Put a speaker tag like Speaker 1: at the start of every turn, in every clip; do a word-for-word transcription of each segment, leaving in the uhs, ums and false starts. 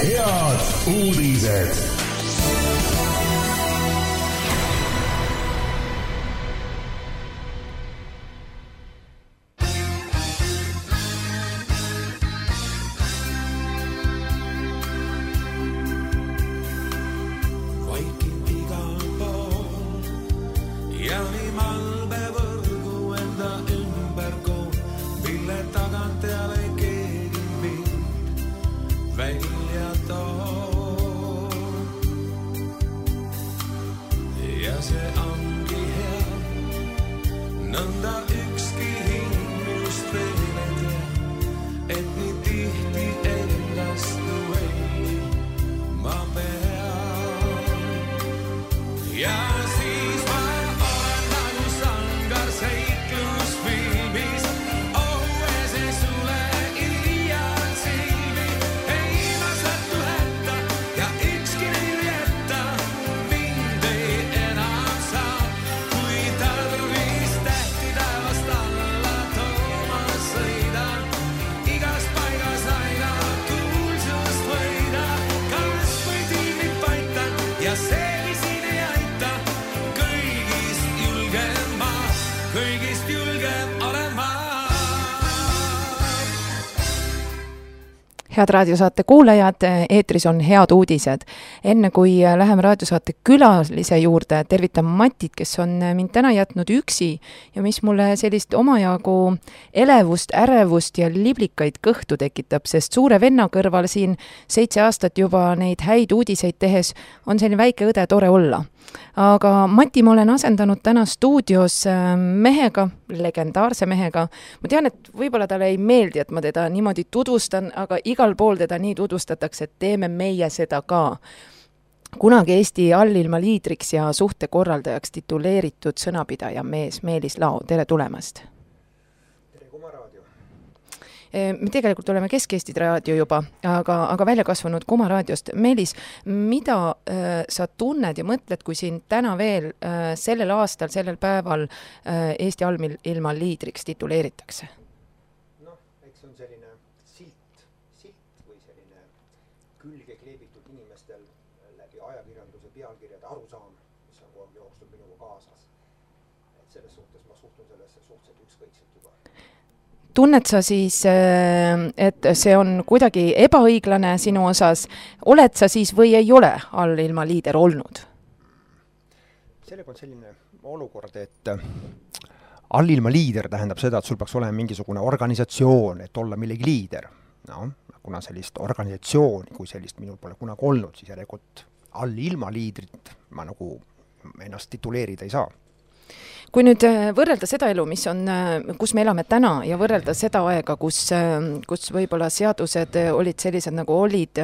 Speaker 1: Head uudised.
Speaker 2: Head raadiosaate kuulajad, eetris on head uudised. Enne kui läheme raadiosaate külalise juurde, tervitan Matit, kes on mind täna jätnud üksi ja mis mulle sellist omajagu elevust, ärevust ja liblikaid kõhtu tekitab, sest suure venna kõrval siin seitse aastat juba neid häid uudiseid tehes on selline väike õde tore olla. Aga Mati ma olen asendanud täna stuudios mehega, legendaarse mehega. Ma tean, et võib-olla talle ei meeldi, et ma teda niimoodi tutvustan, aga igal pool teda nii tutvustatakse, et teeme meie seda ka. Kunagi Eesti allilma liidriks ja suhtekorraldajaks tituleeritud sõnapidaja mees Meelis Lao, tere tulemast! Me tegelikult oleme Kesk-Eesti raadio juba, aga, aga välja kasvanud Kuma raadiost. Meelis, mida äh, sa tunned ja mõtled, kui siin täna veel äh, sellel aastal, sellel päeval äh, Eesti allilma liidriks tituleeritakse?
Speaker 3: Noh, eks on selline silt, silt või selline külge kleebitud inimestel läbi ajakirjanduse pealkirjade arusaam, mis on jookstud minuga kaasas. Et selles suhtes ma suhtun sellesse suhteliselt ükskõikselt juba.
Speaker 2: Tunned sa siis, et see on kuidagi ebaõiglane sinu osas? Oled sa siis või ei ole allilma liider olnud?
Speaker 3: Sellega on selline olukord, et allilma liider tähendab seda, et sul peaks olema mingisugune organisatsioon, et olla millegi liider. No, kuna sellist organisatsiooni, kui sellist minul pole kunagi olnud, siis järelikult allilma liidrit ma nagu ennast tituleerida ei saa.
Speaker 2: Kui nüüd võrrelda seda elu, mis on, kus me elame täna ja võrrelda seda aega, kus, kus võib-olla seadused olid sellised nagu olid,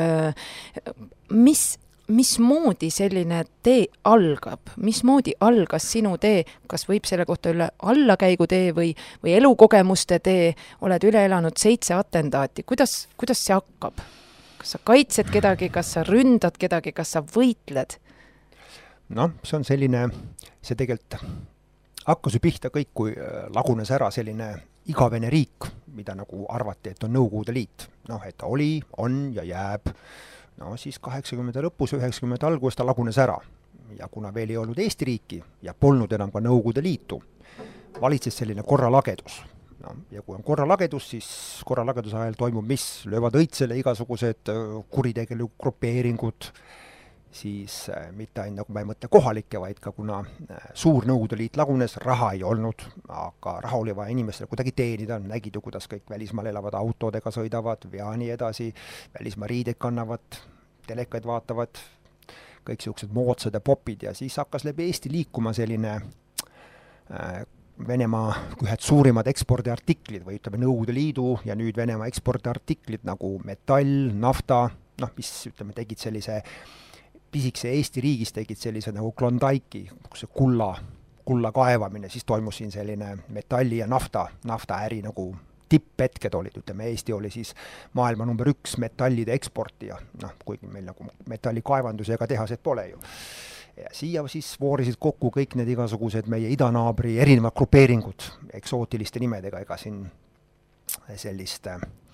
Speaker 2: mis, mismoodi selline tee algab? Mismoodi algas sinu tee? Kas võib selle kohta üle allakäigu tee või, või elukogemuste tee? Oled üle elanud seitse atendaati. Kuidas, kuidas see hakkab? Kas sa kaitsed kedagi, kas sa ründad kedagi, kas sa võitled?
Speaker 3: No, see on selline, see tegelikult hakkas ju pihta kõik, kui lagunes ära selline igavene riik, mida nagu arvati, et on Nõukogude Liit. Noh, et ta oli, on ja jääb. No siis kaheksakümnendate lõpus, üheksakümnendate alguses ta lagunes ära. Ja kuna veel ei olnud Eesti riiki ja polnud enam ka Nõukogude Liitu, valitses selline korralagedus. No, ja kui on korralagedus, siis korralageduse ajal toimub mis? Löövad õitsele igasugused kuritegelikud grupeeringud, siis äh, mitte ainult nagu ma ei mõtle kohalikke, vaid ka kuna äh, suur Nõukogude Liit lagunes, raha ei olnud, aga raha oli vaja inimestele kuidagi teenida, nägid ju, kuidas kõik välismaal elavad autodega sõidavad ja nii edasi, välismaa riideid kannavad, telekaid vaatavad, kõik siuksed moodsad ja popid ja siis hakkas läbi Eesti liikuma selline äh, Venemaa ühed suurimad ekspordiartiklid või ütleme Nõukogude Liidu ja nüüd Venemaa ekspordiartiklid nagu metall, nafta, noh, mis ütleme, tegid sellise pisikese Eesti riigis tegid sellise nagu Klondaiki, see kulla, kulla kaevamine, siis toimus siin selline metalli ja nafta, naftaäri nagu tipphetked olid, ütleme, Eesti oli siis maailma number üks metallide eksportija, noh, kuigi meil nagu metallikaevanduse ega tehased pole ju. Ja siia siis voorisid kokku kõik need igasugused meie idanaabri erinevad grupeeringud eksootiliste nimedega, ega siin sellist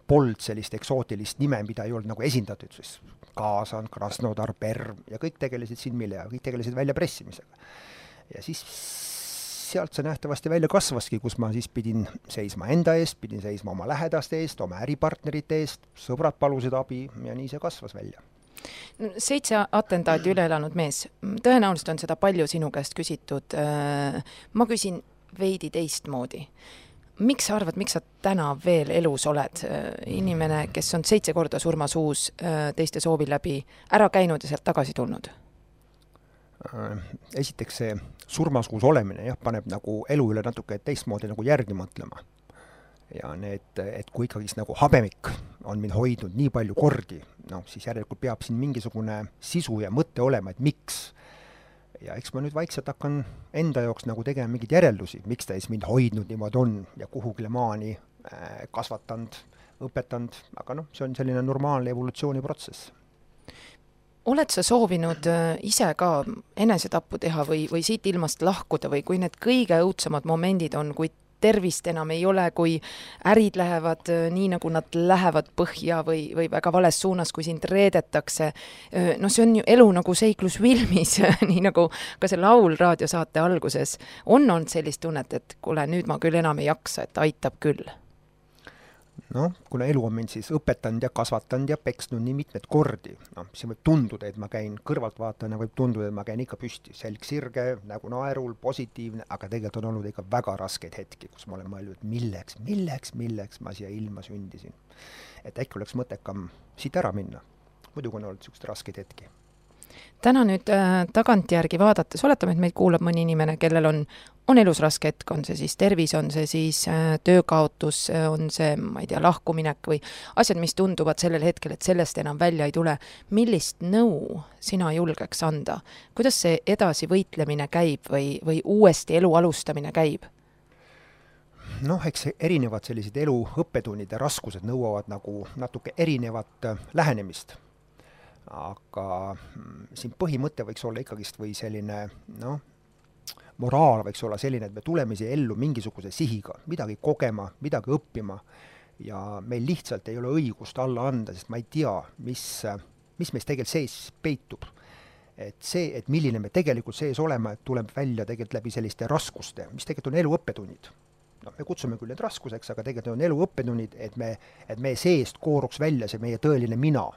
Speaker 3: polnud sellist eksootilist nime, mida ei olnud nagu esindatud, siis Kaasan, Krasnodar, Perm ja kõik tegelesid siin mille ja kõik tegelesid väljapressimisega. Ja siis sealt see nähtavasti välja kasvaski, kus ma siis pidin seisma enda eest, pidin seisma oma lähedaste eest, oma äripartnerite eest, sõbrad palusid abi ja nii see kasvas välja.
Speaker 2: Seitse atentaadi üle elanud mees, tõenäoliselt on seda palju sinu käest küsitud. Ma küsin veidi teistmoodi. Miks sa arvad, miks sa täna veel elus oled? Inimene, kes on seitse korda surmasuus teiste soovil läbi ära käinud ja sealt tagasi tulnud?
Speaker 3: Esiteks see surmasuus olemine jah, paneb nagu elu üle natuke teistmoodi nagu järgi mõtlema. Ja need, et kui ikkagi nagu habemik on mind hoidnud nii palju kordi, no siis järelikult peab siin mingisugune sisu ja mõte olema, et miks. Ja eks ma nüüd vaikselt hakkan enda jooks nagu tegema mingid järeldusi, miks ta ees mind hoidnud niimoodi on ja kuhugile maani kasvatanud, õpetanud, aga noh, see on selline normaalne evolutsiooniprotsess.
Speaker 2: Oled sa soovinud ise ka enesetappu teha või, või siit ilmast lahkuda või kui need kõige õudsemad momendid on, kui tervist enam ei ole, kui ärid lähevad nii, nagu nad lähevad põhja või, või väga vales suunas, kui sind reedetakse. No see on ju elu nagu seiklus filmis, nii nagu ka see laul raadiosaate alguses. On olnud sellist tunnet, et kuule, nüüd ma küll enam ei jaksa, et aitab küll.
Speaker 3: No, kuna elu on mind siis õpetanud ja kasvatanud ja peksnud nii mitmed kordi, no, see võib tunduda, et ma käin kõrvaltvaatajana, võib tunduda, et ma käin ikka püsti, selg sirge, nägu naerul, positiivne, aga tegelikult on olnud ikka väga raskeid hetki, kus ma olen mõelnud, et milleks, milleks, milleks ma siia ilma sündisin. Et äkki oleks mõttekam siit ära minna. Muidugi on olnud sellised raskeid hetki.
Speaker 2: Täna nüüd äh, tagantjärgi vaadates, oletame, et meid kuulab mõni inimene, kellel on, on elus raske hetk, on see siis tervis, on see siis äh, töökaotus, on see, ma ei tea, lahkuminek või asjad, mis tunduvad sellel hetkel, et sellest enam välja ei tule. Millist nõu sina julgeks anda? Kuidas see edasi võitlemine käib või, või uuesti elu alustamine käib?
Speaker 3: Noh, eks erinevad sellised elu õppetunnide raskused nõuavad nagu natuke erinevat lähenemist. Aga siin põhimõte võiks olla ikkagist või selline, noh, moraal võiks olla selline, et me tuleme siia ellu mingisuguse sihiga, midagi kogema, midagi õppima ja meil lihtsalt ei ole õigust alla anda, sest ma ei tea, mis, mis meist tegelikult sees peitub. Et see, et milline me tegelikult sees olema, et tuleb välja tegelikult läbi selliste raskuste, mis tegelikult on elu õppetunnid. No, me kutsume küll need raskuseks, aga tegelikult on elu õppetunnid, et me, et me seest kooruks välja see meie tõeline mina.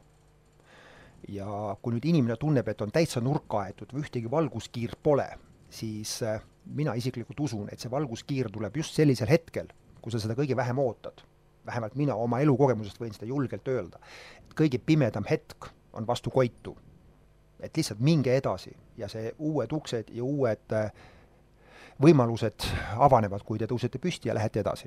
Speaker 3: Ja kui nüüd inimene tunneb, et on täitsa nurka aetud või ühtegi valguskiir pole, siis mina isiklikult usun, et see valguskiir tuleb just sellisel hetkel, kui sa seda kõige vähem ootad. Vähemalt mina oma elukogemusest võin seda julgelt öelda. Et kõige pimedam hetk on vastu koitu. Et lihtsalt minge edasi ja see uued uksed ja uued võimalused avanevad, kui te tõusete püsti ja lähete edasi.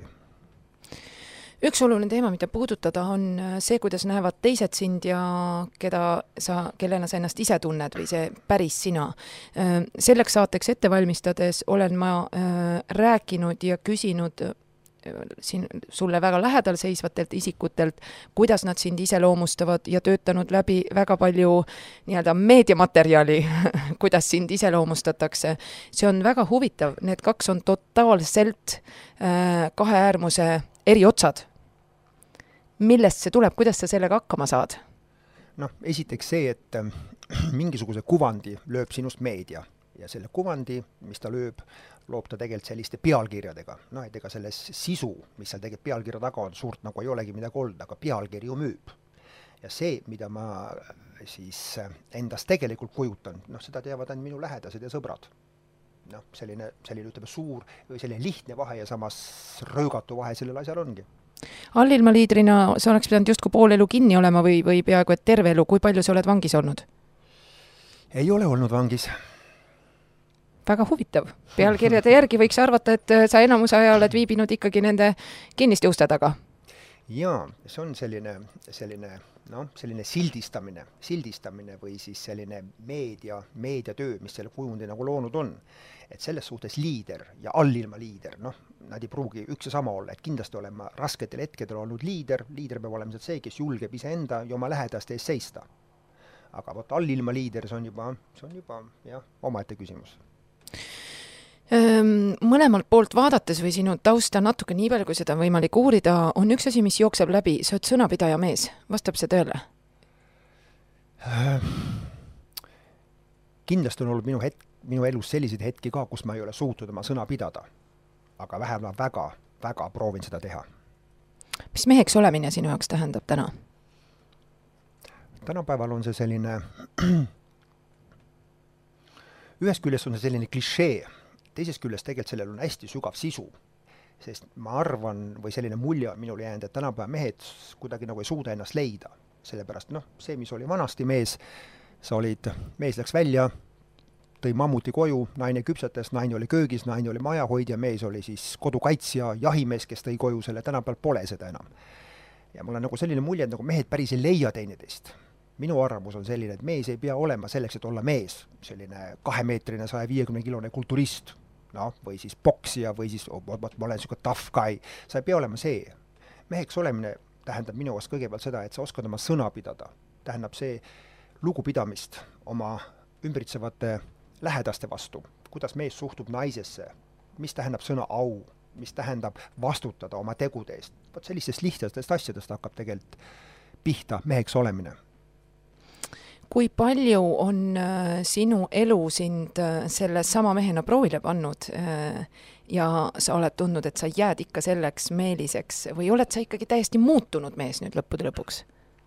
Speaker 2: Üks oluline teema, mida puudutada, on see, kuidas näevad teised sind ja keda sa, kellena sa ennast ise tunned või see päris sina. Selleks saateks ette valmistades olen ma rääkinud ja küsinud siin sulle väga lähedal seisvatelt isikutelt, kuidas nad sind iseloomustavad ja töötanud läbi väga palju nii-öelda meediamaterjali, kuidas sind iseloomustatakse. See on väga huvitav. Need kaks on totaalselt kahe äärmuse eri otsad. Millest see tuleb, kuidas sa sellega hakkama saad?
Speaker 3: Noh, esiteks see, et mingisuguse kuvandi lööb sinust meedia ja selle kuvandi, mis ta lööb, loob ta tegelikult selliste pealkirjadega. No, et ega selles sisu, mis seal tegelikult pealkirja taga on, suurt nagu ei olegi midagi olnud, aga pealkiri ju müüb. Ja see, mida ma siis endast tegelikult kujutan, noh, seda teavad ainult minu lähedased ja sõbrad. Noh, selline, selline ütleme suur või selline lihtne vahe ja samas röögatu vahe sellel asjal ongi.
Speaker 2: Allilma liidrina sa oleks pidanud justkui pool elu kinni olema või, või peaaegu et terve elu. Kui palju sa oled vangis olnud?
Speaker 3: Ei ole olnud vangis.
Speaker 2: Väga huvitav. Pealkirjade järgi võiks arvata, et sa enamuse aja oled viibinud ikkagi nende kinniste uste taga.
Speaker 3: Jaa, see on selline, selline, no, selline sildistamine, sildistamine või siis selline meedia, meediatöö, mis selle kujundi nagu loonud on. Et selles suhtes liider ja allilma liider, noh, nad ei pruugi üks ja sama olla, et kindlasti olema rasketel hetkedel olnud liider, liider peab olema see, kes julgeb ise enda ja oma lähedaste ees seista. Aga võt allilma liider, see on juba, see on juba jah, omaette küsimus.
Speaker 2: Mõlemalt poolt vaadates või sinu tausta natuke nii palju, kui seda on võimalik uurida, on üks asi, mis jookseb läbi, sa oled sõnapidaja mees. Vastab see tõele?
Speaker 3: Kindlasti on olnud minu, hetk, minu elus selliseid hetki ka, kus ma ei ole suutnud oma sõna pidada. Aga vähemalt väga, väga proovin seda teha.
Speaker 2: Mis meheks olemine sinu jaoks tähendab täna?
Speaker 3: Tänapäeval on see selline, ühest küljest on see selline klišee, teisest küljest tegelikult sellel on hästi sügav sisu, sest ma arvan, või selline mulje on minul jäänud, et tänapäeva mehed kuidagi nagu ei suuda ennast leida. Sellepärast, noh, see, mis oli vanasti mees, sa olid, mees läks välja, tõi mammuti koju, naine küpsetas, naine oli köögis, naine oli majahoidja, mees oli siis kodukaitsja, jahimees, kes tõi koju selle, tänapäeval pole seda enam. Ja mul on nagu selline mulje, et nagu mehed päris ei leia teineteist. Minu arvamus on selline, et mees ei pea olema selleks, et olla mees, selline kahemeetrine, saja viiekümne kilone kulturist, no, või siis boksija, või siis oh, ma olen selline tough guy, sa ei pea olema see. Meheks olemine tähendab minu jaoks kõigepealt seda, et sa oskad oma sõna pidada. Tähendab see lugupidamist oma ümbritsevate lähedaste vastu, kuidas mees suhtub naisesse, mis tähendab sõna au, mis tähendab vastutada oma tegude eest. Vaat sellistest lihtsatest asjadest hakkab tegelikult pihta meheks olemine.
Speaker 2: Kui palju on äh, sinu elu sind äh, selle sama mehena proovile pannud äh, ja sa oled tundnud, et sa jääd ikka selleks meeliseks või oled sa ikkagi täiesti muutunud mees nüüd lõppude lõpuks?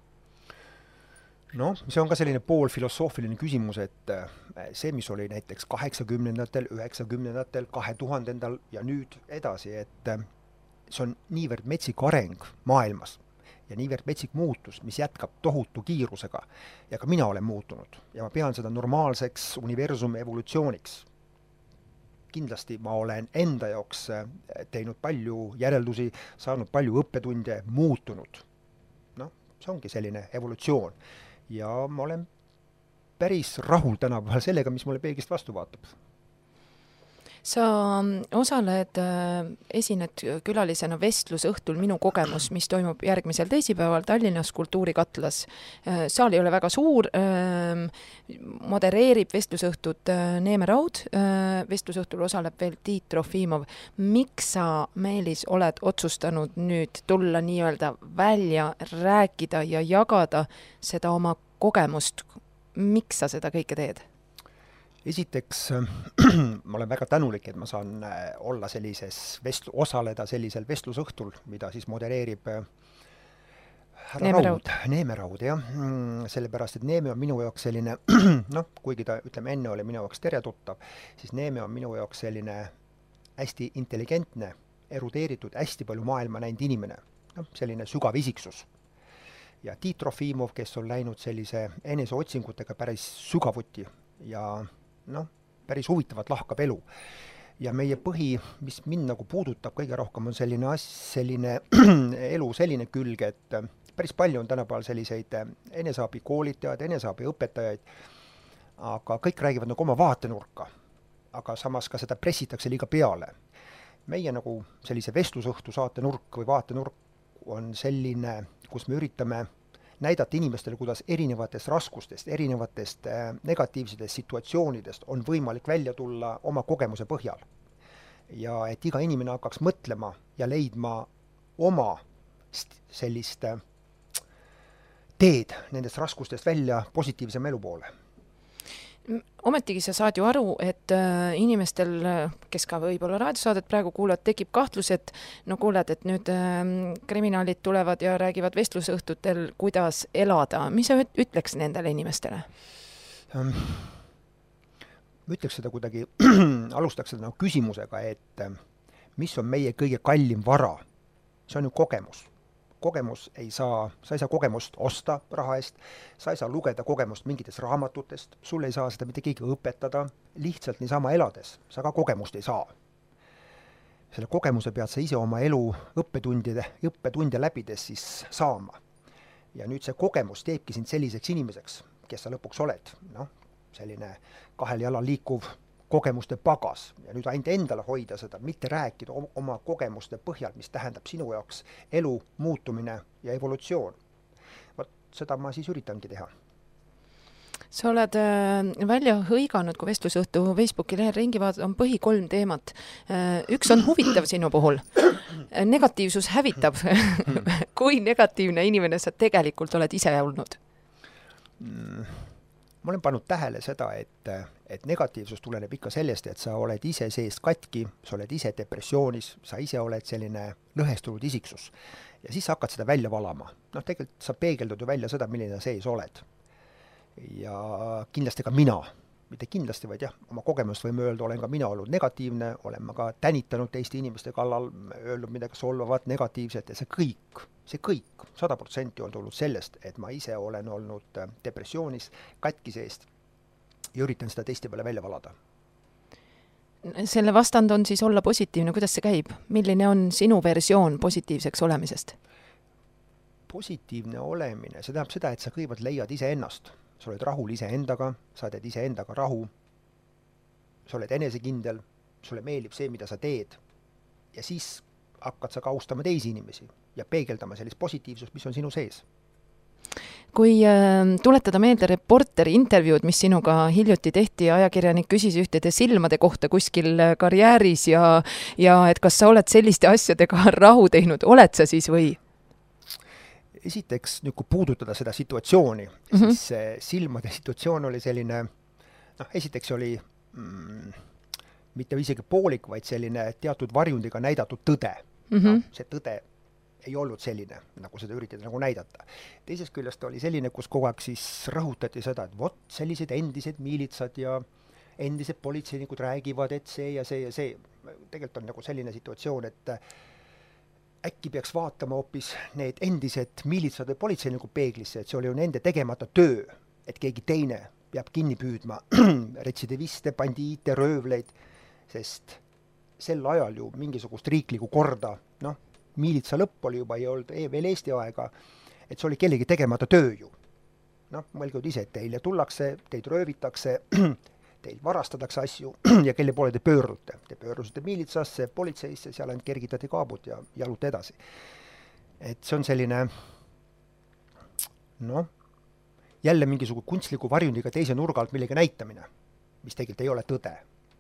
Speaker 3: No, see on ka selline poolfilosoofiline küsimus, et see, mis oli näiteks kaheksakümnendatel, üheksakümnendatel, kahe tuhandendal ja nüüd edasi, et see on niivõrd metsik areng maailmas ja niivõrd metsik muutus, mis jätkab tohutu kiirusega. Ja ka mina olen muutunud ja ma pean seda normaalseks universumi evolutsiooniks. Kindlasti ma olen enda jaoks teinud palju järeldusi, saanud palju õppetunde, muutunud. No, see ongi selline evolutsioon. Ja ma olen päris rahul tänapäeval sellega, mis mulle peeglist vastu vaatab.
Speaker 2: Sa osaled, esined külalisena vestlusõhtul Minu kogemus, mis toimub järgmisel teisipäeval Tallinnas Kultuurikatlas. Saal ei ole väga suur, modereerib vestlusõhtut Neeme Raud, vestlusõhtul osaleb veel Tiit Trofimov. Miks sa, Meelis, oled otsustanud nüüd tulla nii-öelda välja, rääkida ja jagada seda oma kogemust? Miks sa seda kõike teed?
Speaker 3: Esiteks, ma olen väga tänulik, et ma saan olla sellises vestlu, osaleda sellisel vestlusõhtul, mida siis modereerib härra
Speaker 2: Neeme
Speaker 3: Raud, Neeme Raud, jah. Sellepärast, et Neeme on minu jaoks selline, noh, kuigi ta, ütleme, enne oli minu jaoks teretuttav, siis Neeme on minu jaoks selline hästi intelligentne, erudeeritud, hästi palju maailma näinud inimene, noh, selline sügav isiksus. Ja Tiit Trofimov, kes on läinud sellise eneseotsingutega päris sügavuti ja noh, päris huvitavat lahkab elu. Ja meie põhi, mis mind nagu puudutab kõige rohkem, on selline, as, selline elu, selline külg, et päris palju on tänapäeval selliseid eneseabi koolitajaid, eneseabi õpetajaid, aga kõik räägivad nagu oma vaatenurka, aga samas ka seda pressitakse liiga peale. Meie nagu sellise vestlusõhtu saatenurk või vaatenurk on selline, kus me üritame näidata inimestele, kuidas erinevatest raskustest, erinevatest negatiivsetest situatsioonidest on võimalik välja tulla oma kogemuse põhjal. Ja et iga inimene hakkaks mõtlema ja leidma oma sellist teed nendest raskustest välja positiivsem elu poole.
Speaker 2: Ometigi sa saad ju aru, et äh, inimestel, kes ka võib-olla raadiosaadet praegu kuulavad, tekib kahtlus, et no kuuled, et nüüd äh, kriminaalid tulevad ja räägivad vestlusõhtutel, kuidas elada. Mis sa ütleks nendele inimestele?
Speaker 3: Ma ütleks seda kuidagi, alustaks seda nagu küsimusega, et mis on meie kõige kallim vara? See on ju kogemus. Kogemus ei saa, sa ei saa kogemust osta raha eest, sa ei saa lugeda kogemust mingitest raamatutest, sul ei saa seda mitte keegi õpetada, lihtsalt niisama elades, sa ka kogemust ei saa. Selle kogemuse pead sa ise oma elu õppetundide, õppetunde läbides siis saama. Ja nüüd see kogemus teebki sind selliseks inimeseks, kes sa lõpuks oled, noh, selline kahel jalal liikuv kogemuste pagas ja nüüd ainult endale hoida seda, mitte rääkida oma kogemuste põhjal, mis tähendab sinu jaoks elu muutumine ja evolutsioon. Vaat seda ma siis üritangi teha.
Speaker 2: Sa oled äh, välja hõiganud, kui vestlusõhtu Facebooki lehel ringi vaatad, on põhi kolm teemat. Äh, üks on huvitav sinu puhul. Negatiivsus hävitab. Kui negatiivne inimene sa tegelikult oled ise olnud?
Speaker 3: Mm, ma olen pannud tähele seda, et, et negatiivsus tuleneb ikka sellest, et sa oled ise seest katki, sa oled ise depressioonis, sa ise oled selline lõhestunud isiksus. Ja siis sa hakkad seda välja valama. Noh, tegelikult sa peegeldud ju välja seda, milline sees oled. Ja kindlasti ka mina, mitte kindlasti, vaid jah, oma kogemust võime öelda, olen ka mina olnud negatiivne, olen ma ka tänitanud teiste inimeste kallal, öelnud midagi solvavat, negatiivset ja see kõik, see kõik, sada protsenti on tulnud sellest, et ma ise olen olnud depressioonis, katki seest ja üritan seda teiste peale välja valada.
Speaker 2: Selle vastand on siis olla positiivne, kuidas see käib? Milline on sinu versioon positiivseks olemisest?
Speaker 3: Positiivne olemine, see tähendab seda, et sa kõigepealt leiad ise ennast. Sa oled rahul ise endaga, sa teed ise endaga rahu, sa oled enesekindel, sulle meeldib see, mida sa teed ja siis hakkad sa ka austama teisi inimesi ja peegeldama sellist positiivsust, mis on sinu sees.
Speaker 2: Kui äh, tuletada meelde reporteri intervjuud, mis sinuga hiljuti tehti, ajakirjanik küsis ühtede silmade kohta kuskil karjääris ja, ja et kas sa oled selliste asjadega rahu teinud, oled sa siis või?
Speaker 3: Esiteks, nüüd kui puudutada seda situatsiooni, mm-hmm. siis see silmade situatsioon oli selline, noh, esiteks oli mm, mitte isegi poolik, vaid selline teatud varjundiga näidatud tõde. Mm-hmm. No, see tõde ei olnud selline, nagu seda üritati nagu näidata. Teisest küljest oli selline, kus kogu aeg siis rõhutati seda, et vot sellised endised miilitsad ja endised politseinikud räägivad, et see ja see ja see. Tegelikult on nagu selline situatsioon, et äkki peaks vaatama hoopis need endised miilitsad või politseinikud peeglisse, et see oli ju nende tegemata töö, et keegi teine peab kinni püüdma retsidiviste, bandiite, röövleid, sest sel ajal ju mingisugust riiklikku korda, noh, miilitsa lõpp oli juba ei olnud veel Eesti aega, et see oli kellegi tegemata töö ju. Noh, mõelgud ise, et teile tullakse, teid röövitakse, teil varastatakse asju ja kelle poole te pöördute. Te pöördusite miilitsasse, politseisse, seal ainult kergitati kaabut ja jalute edasi. Et see on selline, noh, jälle mingisugune kunstliku varjundiga teise nurga alt millegi näitamine, mis tegelikult ei ole tõde.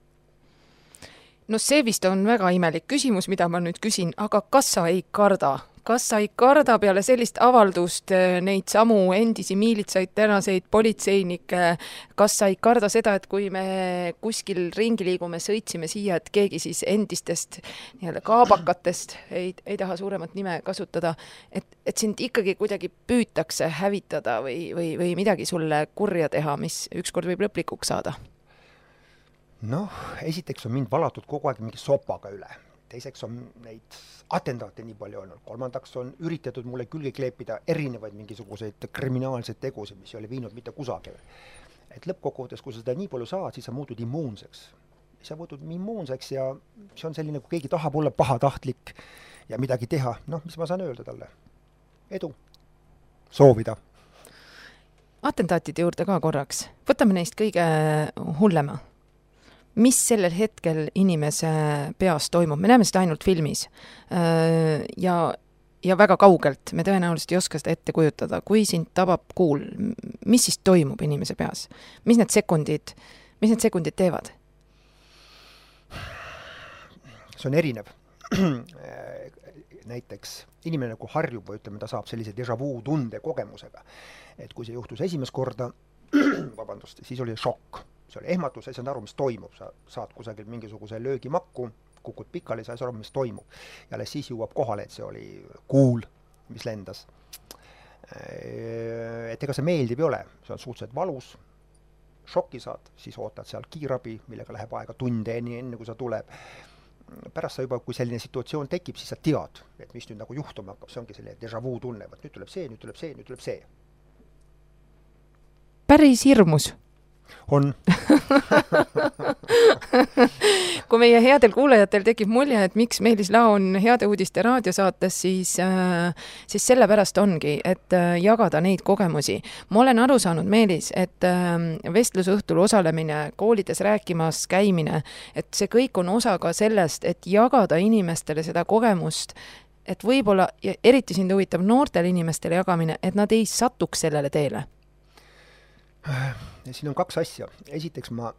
Speaker 2: No see vist on väga imelik küsimus, mida ma nüüd küsin, aga kas sa ei karda? Kas sa ei karda peale sellist avaldust neid samu endisi miilitsaid, tänaseid politseinikke? Kas sa ei karda seda, et kui me kuskil ringi liigume, sõitsime siia, et keegi siis endistest nii-öelda kaabakatest, ei, ei taha suuremat nime kasutada, et, et sind ikkagi kuidagi püütakse hävitada või, või, või midagi sulle kurja teha, mis ükskord võib lõplikuks saada?
Speaker 3: Noh, esiteks on mind valatud kogu aeg mingi sopaga üle. Teiseks on neid atendaate nii palju olnud. Kolmandaks on üritatud mulle külge kleepida erinevaid mingisuguseid kriminaalseid tegusid, mis ei ole viinud mitte kusagile. Et lõppkokkuvõttes, kui sa seda nii palju saad, siis sa muutud immuunseks. Sa muutud immuunseks ja see on selline, kui keegi tahab olla pahatahtlik ja midagi teha. Noh, mis ma saan öelda talle? Edu. Soovida.
Speaker 2: Atentaatide juurde ka korraks. Võtame neist kõige hullema. Mis sellel hetkel inimese peas toimub? Me näeme seda ainult filmis ja, ja väga kaugelt. Me tõenäoliselt ei oska seda ette kujutada. Kui sind tabab kuul, mis siis toimub inimese peas? Mis need sekundid, mis need sekundid teevad?
Speaker 3: See on erinev. Näiteks inimene, kui harjub või ütleme, ta saab sellise déjà vu tunde kogemusega. Et kui see juhtus esimest korda, vabandust, siis oli šokk. See oli ehmatus, sa ei saanud aru, mis toimub. Sa saad kusagil mingisuguse löögimakku, kukud pikali, sa ei saa aru, mis toimub. Ja alles siis jõuab kohale, et see oli kuul, mis lendas. Et ega see meeldib ei ole. See on suhteliselt valus. Šokki saad, siis ootad seal kiirabi, millega läheb aega tunde enne, enne kui sa tuleb. Pärast sa juba, kui selline situatsioon tekib, siis sa tead, et mis nüüd nagu juhtuma hakkab. See ongi selline déjà vu tunne. Nüüd tuleb see, nüüd tuleb see, nüüd tuleb see.
Speaker 2: Päris hirmus.
Speaker 3: On.
Speaker 2: Kui meie headel kuulajatel tekib mulje, et miks Meelis Lao on Heade uudiste raadiosaates, siis, äh, siis sellepärast ongi, et äh, jagada neid kogemusi. Ma olen aru saanud, Meelis, et äh, vestlusõhtul osalemine, koolides rääkimas käimine, et see kõik on osa ka sellest, et jagada inimestele seda kogemust, et võib-olla, ja eriti sind huvitab noortele inimestele jagamine, et nad ei satuks sellele teele.
Speaker 3: Siin on kaks asja. Esiteks ma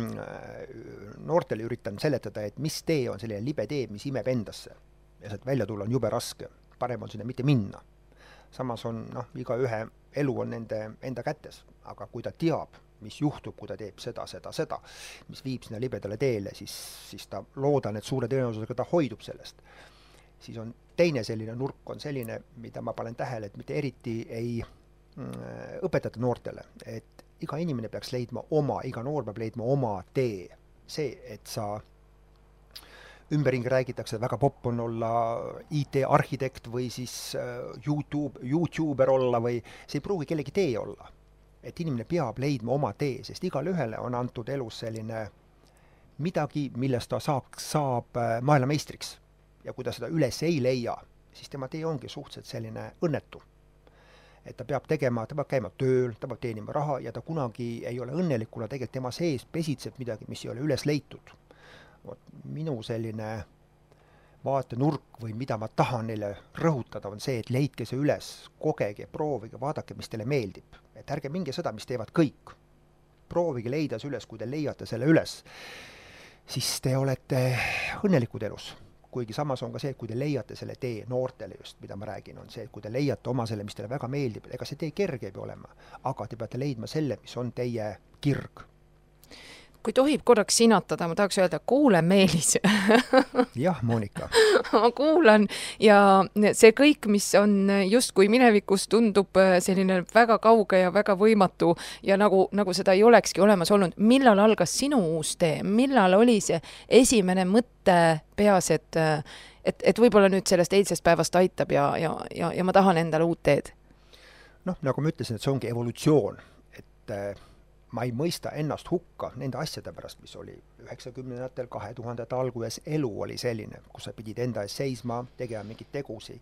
Speaker 3: noortele üritan seletada, et mis tee on selline libe tee, mis imeb endasse. Ja sealt välja tulla on jube raske. Parem on sinna mitte minna. Samas on, noh, iga ühe elu on nende enda kätes. Aga kui ta teab, mis juhtub, kui ta teeb seda, seda, seda, mis viib sinna libedale teele, siis, siis ta loodan, et suure tõenäosusega ta hoidub sellest. Siis on teine selline nurk on selline, mida ma panen tähele, et mitte eriti ei õpetada noortele, et iga inimene peaks leidma oma, iga noor peab leidma oma tee. See, et sa ümberringi räägitakse, väga popp on olla I T-arhitekt või siis YouTube, YouTuber olla või see ei pruugi kellegi tee olla. Et inimene peab leidma oma tee, sest igal ühele on antud elus selline midagi, millest ta saab, saab maailmameistriks. Ja kui ta seda üles ei leia, siis tema tee ongi suhteliselt selline õnnetu. Et ta peab tegema, ta peab käima tööl, ta peab teenima raha ja ta kunagi ei ole õnnelik, kuna tegelikult tema sees pesitseb midagi, mis ei ole üles leitud. Minu selline vaatenurk või mida ma tahan neile rõhutada on see, et leidke see üles, kogege, proovige, vaadake, mis teile meeldib. Et ärge minge seda, mis teevad kõik. Proovige leida see üles, kui te leiate selle üles, siis te olete õnnelikud elus. Kuigi samas on ka see, et kui te leiate selle tee noortele just, mida ma räägin, on see, et kui te leiate oma selle, mis teile väga meeldib, ega see tee kerge ei pea olema, aga te peate leidma selle, mis on teie kirg.
Speaker 2: Kui tohib korraks sinatada, ma tahaks öelda, kuule Meelis.
Speaker 3: Jah, Monika.
Speaker 2: Ma kuulan ja see kõik, mis on just kui minevikus tundub selline väga kauge ja väga võimatu ja nagu, nagu seda ei olekski olemas olnud. Millal algas sinu uus tee? Millal oli see esimene mõtte peas, et, et, et võib-olla nüüd sellest eilsest päevast aitab ja, ja, ja, ja ma tahan endale uut teed?
Speaker 3: Noh, nagu ma ütlesin, et see ongi evolutsioon, et ma ei mõista ennast hukka nende asjade pärast, mis oli üheksakümnendatel, kahe tuhandete alguses elu oli selline, kus sa pidid enda ees seisma, tegema mingit tegusi.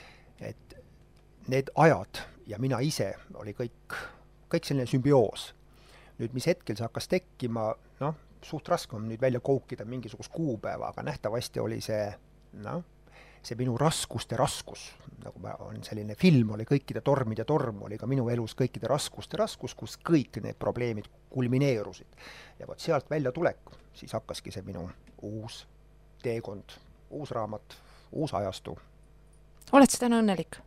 Speaker 3: Et need ajad ja mina ise oli kõik, kõik selline sümbioos. Nüüd, mis hetkel see hakkas tekkima, noh, suht raske on nüüd välja koukida mingisugust kuupäeva, aga nähtavasti oli see, noh, see minu raskuste raskus, nagu on selline film, oli kõikide tormid ja torm, oli ka minu elus kõikide raskuste raskus, kus kõik need probleemid kulmineerusid. Ja võt sealt välja tulek, siis hakkaski see minu uus teekond, uus raamat, uus ajastu.
Speaker 2: Oled sa täna õnnelik?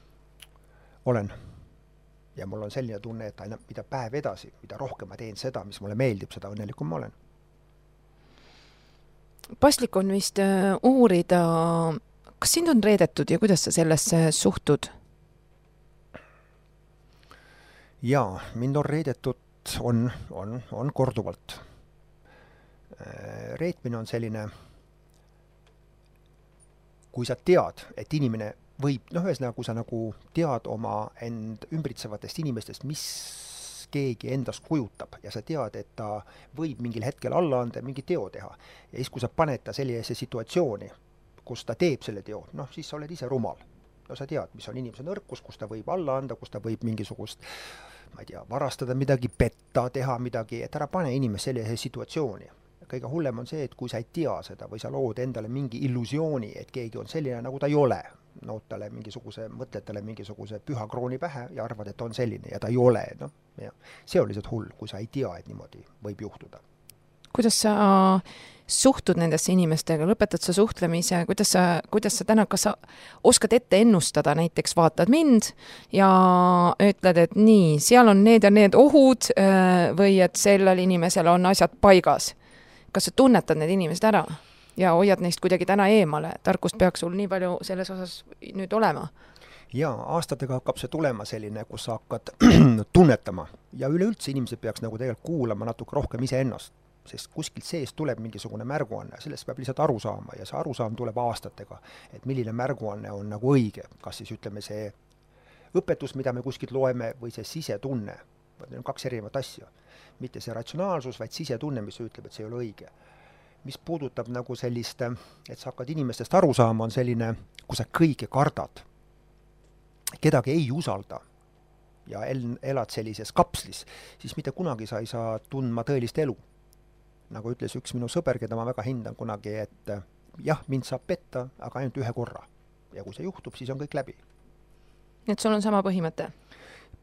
Speaker 3: Olen. Ja mul on selline tunne, et aina mida päev edasi, mida rohkem ma teen seda, mis mulle meeldib, seda õnnelikum ma olen.
Speaker 2: Paslik on vist uurida, kas sind on reedetud ja kuidas sa sellesse suhtud?
Speaker 3: Jaa, mind on reedetud, on, on, on korduvalt. Reetmine on selline, kui sa tead, et inimene võib, noh, ühesõnaga, kui sa nagu tead oma end ümbritsevatest inimestest, mis keegi endast kujutab ja sa tead, et ta võib mingil hetkel alla anda mingi teo teha. Ja siis, kui sa paned ta sellisesse situatsiooni, kus ta teeb selle teo, noh, siis sa oled ise rumal. No sa tead, mis on inimese nõrkus, kus ta võib alla anda, kus ta võib mingisugust, ma ei tea, varastada midagi, petta, teha midagi, et ära pane inimest sellise situatsiooni. Kõige hullem on see, et kui sa ei tea seda või sa lood endale mingi illusiooni, et keegi on selline, nagu ta ei ole, nootale mingisuguse, mõtletele mingisuguse püha krooni pähe ja arvad, et on selline ja ta ei ole. No, ja. See on lihtsalt hull, kui sa ei tea, et niimoodi võib juhtuda.
Speaker 2: Kuidas sa suhtud nendesse inimestega, lõpetad sa suhtlemise, kuidas sa, kuidas sa täna, kas sa oskad ette ennustada, näiteks vaatad mind ja ütled, et nii, seal on need ja need ohud või et sellel inimesel on asjad paigas. Kas sa tunnetad need inimesed ära ja hoiad neist kuidagi täna eemale? Tarkust peaks sul nii palju selles osas nüüd olema?
Speaker 3: Jaa, aastatega hakkab see tulema selline, kus sa hakkad tunnetama ja üleüldse inimesed peaks nagu tegelikult kuulama natuke rohkem ise ennast, sest kuskilt sees tuleb mingisugune märguanne, sellest peab lihtsalt aru saama ja see arusaam tuleb aastatega, et milline märguanne on nagu õige, kas siis ütleme see õpetus, mida me kuskilt loeme või see sisetunne, need on kaks erinevat asja. Mitte see ratsionaalsus, vaid sisetunne, mis ütleb, et see ei ole õige. Mis puudutab nagu sellist, et sa hakkad inimestest aru saama, on selline, kui sa kõike kardad, kedagi ei usalda ja elad sellises kapslis, siis mitte kunagi sa ei saa tundma tõelist elu. Nagu ütles üks minu sõber, keda ma väga hindan kunagi, et jah, mind saab petta, aga ainult ühe korra. Ja kui see juhtub, siis on kõik läbi.
Speaker 2: Et sul on sama põhimõte?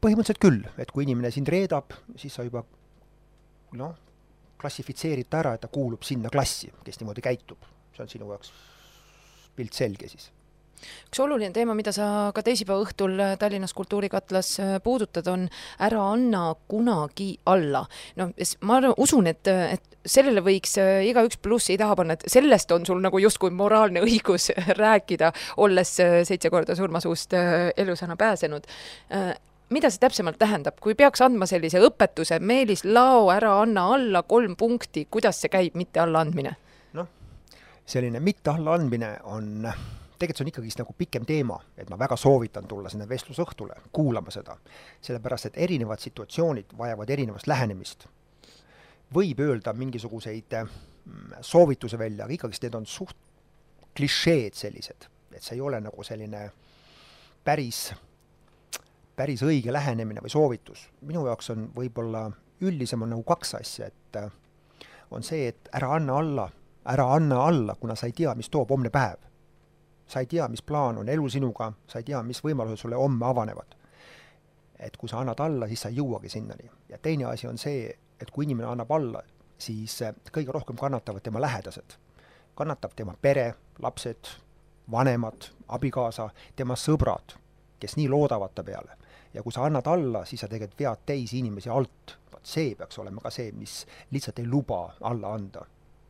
Speaker 3: põhimõtteliselt küll, et kui inimene sind reedab, siis sa juba noh, klassifitseerid ta ära, et ta kuulub sinna klassi, kes niimoodi käitub. See on sinu jaoks pilt selge siis.
Speaker 2: Üks oluline teema, mida sa ka teisipäeva õhtul Tallinnas Kultuurikatlas puudutad, on ära anna kunagi alla. No, ma usun, et, et sellele võiks igaüks plussi ei taha panna, et sellest on sul nagu justkui moraalne õigus rääkida, olles seitse korda surmasuust elusana pääsenud. Mida see täpsemalt tähendab? Kui peaks andma sellise õpetuse, Meelis Lao, ära anna alla kolm punkti, kuidas see käib, mitte alla andmine?
Speaker 3: Noh, selline mitte alla andmine on... tegelikult see on ikkagi nagu pikem teema, et ma väga soovitan tulla sinna vestlusõhtule, kuulama seda, sellepärast, et erinevad situatsioonid vajavad erinevast lähenemist. Võib öelda mingisuguseid soovituse välja, aga ikkagi need on suht klišeed sellised, et see ei ole nagu selline päris, päris õige lähenemine või soovitus. Minu jaoks on võib-olla üldisem on nagu kaks asja, et on see, et ära anna alla, ära anna alla, kuna sa ei tea, mis toob homne päev. Sa ei tea, mis plaan on elu sinuga, sa ei tea, mis võimalused sulle homme avanevad. Et kui sa annad alla, siis sa ei jõuagi sinnani. Ja teine asi on see, et kui inimene annab alla, siis kõige rohkem kannatavad tema lähedased. Kannatab tema pere, lapsed, vanemad, abikaasa, tema sõbrad, kes nii loodavad ta peale. Ja kui sa annad alla, siis sa tegelikult vead teisi inimesi alt. See peaks olema ka see, mis lihtsalt ei luba alla anda.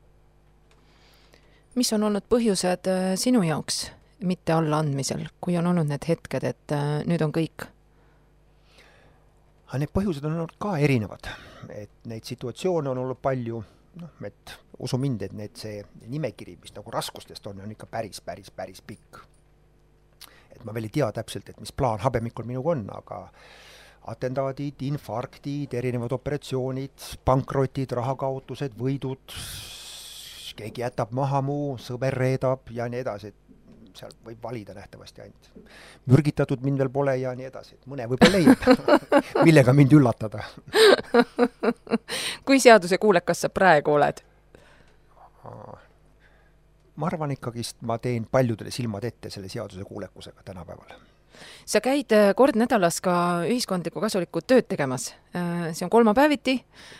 Speaker 2: Mis on olnud põhjused sinu jaoks mitte alla andmisel, kui on olnud need hetked, et nüüd on kõik?
Speaker 3: Need põhjused on olnud ka erinevad. Et neid situatsioone on olnud palju, noh, et usu mind, et need see nimekiri, mis nagu raskustest on, on ikka päris, päris, päris pikk. Et ma veel ei tea täpselt, et mis plaan habemikul minuga on, aga atendaadid, infarktid, erinevad operatsioonid, pankrotid, rahakaotused, võidud, keegi jätab maha muu, sõber reedab ja nii edasi, et seal võib valida nähtavasti ainult. Mürgitatud mind veel pole ja nii edasi, et mõne võib-olla leiab, millega mind üllatada.
Speaker 2: Kui seaduse kuulekas sa praegu oled?
Speaker 3: Ma arvan ikkagist, ma teen paljudele silmad ette selle seaduse kuulekusega tänapäeval.
Speaker 2: Sa käid kord nädalas ka ühiskondliku kasulikku tööd tegemas. See on kolmapäeviti,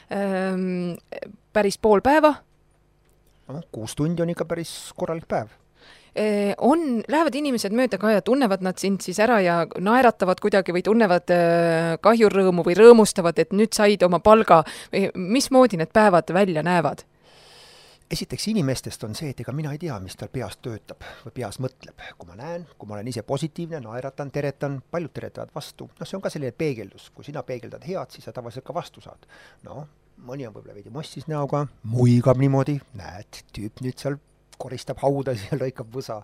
Speaker 2: päris pool päeva.
Speaker 3: No, kuus tundi on ikka päris korralik päev.
Speaker 2: On, lähevad inimesed mööda ka ja tunnevad nad sind siis ära ja naeratavad kuidagi või tunnevad kahjurrõõmu või rõõmustavad, et nüüd said oma palga. Mismoodi need päevad välja näevad?
Speaker 3: Esiteks inimestest on see, et ega mina ei tea, mis tal peas töötab või peas mõtleb. Kui ma näen, kui ma olen ise positiivne, naeratan, teretan, paljud teretavad vastu. No see on ka selline peegeldus. Kui sina peegeldad head, siis sa tavaliselt ka vastu saad. No, mõni on võib-olla veidi mossis näoga, muigab niimoodi, näed, tüüp nüüd seal koristab hauda, seal lõikab võsa.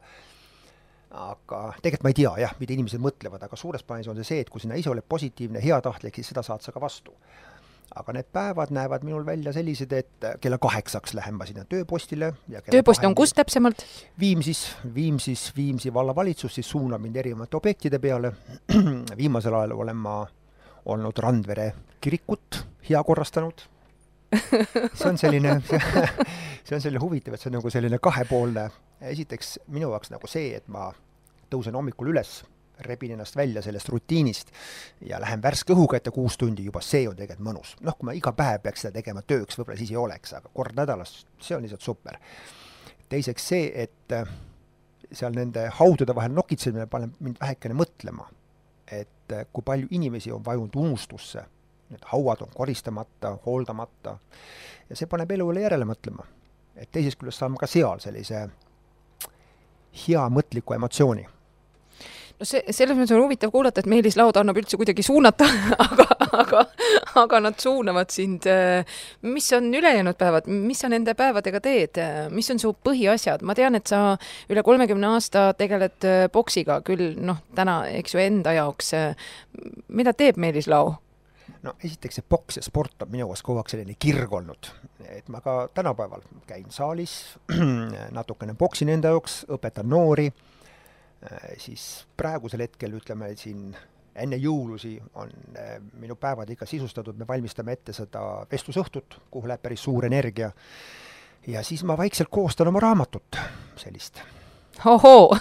Speaker 3: Aga tegelikult ma ei tea, jah, mida inimesed mõtlevad, aga suures plaanis on see see, et kui sina ise oled positiivne, heatahtlik, siis seda saad sa ka vastu. Aga need päevad näevad minul välja sellised, et kella kaheksaks lähen ma sinna tööpostile. Ja
Speaker 2: tööpost on kus täpsemalt?
Speaker 3: Viimsis, Viimsis, Viimsi vallavalitsus siis suunab mind erinevate objektide peale. Viimasel ajal olen ma olnud Randvere kirikut hea korrastanud. See on selline, see on selline huvitav, et see on nagu selline kahepoolne. Esiteks minu jaoks nagu see, et ma tõusen hommikul üles, rebin ennast välja sellest rutiinist ja lähen värske õhuga ette kuus tundi, juba see on tegelikult mõnus. Noh, kui ma iga päev peaks seda tegema tööks, võib-olla siis ei oleks, aga kord nädalas, see on lihtsalt super. Teiseks see, et seal nende haudude vahel nokitsemine paneb mind vähekene mõtlema, et kui palju inimesi on vajunud unustusse, need hauad on koristamata, hooldamata ja see paneb elu üle järele mõtlema. Et teises küljest saame ka seal sellise hea mõtliku emotsiooni.
Speaker 2: No see, selles mõttes on huvitav kuulata, et Meelis Laud annab üldse kuidagi suunata, aga, aga, aga nad suunavad sind. Mis on ülejäänud päevad? Mis sa nende päevadega teed? Mis on su põhiasjad? Ma tean, et sa üle kolmekümne aasta tegeled boksiga, küll noh, täna, eks ju, enda jaoks. Mida teeb Meelis Lau?
Speaker 3: No esiteks see boks ja sport on minu jaoks kogu aeg selline kirg olnud. Et ma ka tänapäeval käin saalis, natukene boksin enda jaoks, õpetan noori. Siis praegusel hetkel, ütleme, siin enne jõulusi on minu päevad ikka sisustatud, me valmistame ette seda vestlusõhtut, kuhu läheb päris suur energia. Ja siis ma vaikselt koostan oma raamatut, sellist
Speaker 2: Ohoo!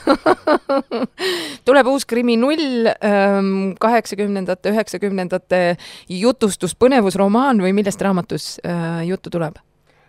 Speaker 2: Tuleb uus kriminull, kaheksakümnendate, üheksakümnendate jutustus, põnevusromaan või millest raamatus äh, juttu tuleb?